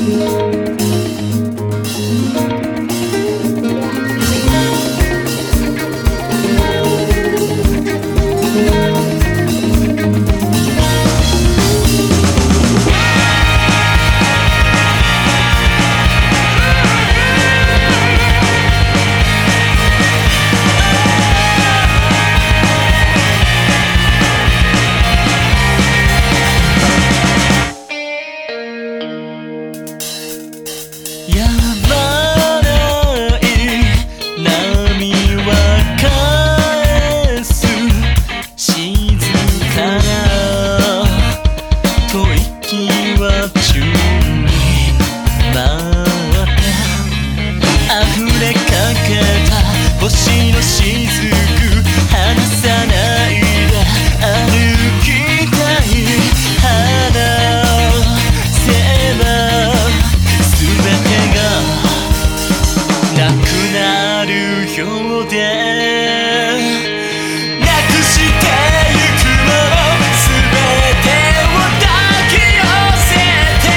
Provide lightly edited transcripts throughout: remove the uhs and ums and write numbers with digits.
星の雫離さないで歩きたい話せば全てがなくなるようでなくしてゆくもの全てを抱き寄せて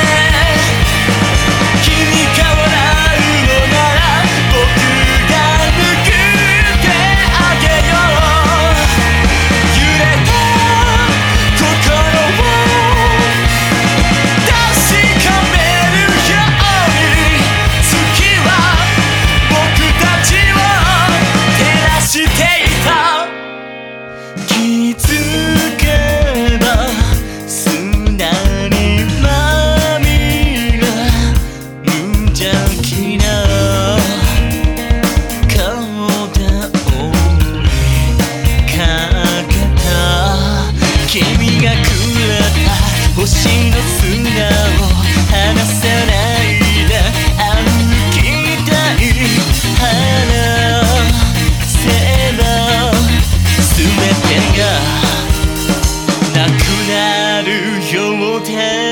君が笑うのなら僕気づけば砂にまみれ無邪気な顔で追いかけた君がくれた星の砂を離さないで歩きたい話せば全てがなくなるようで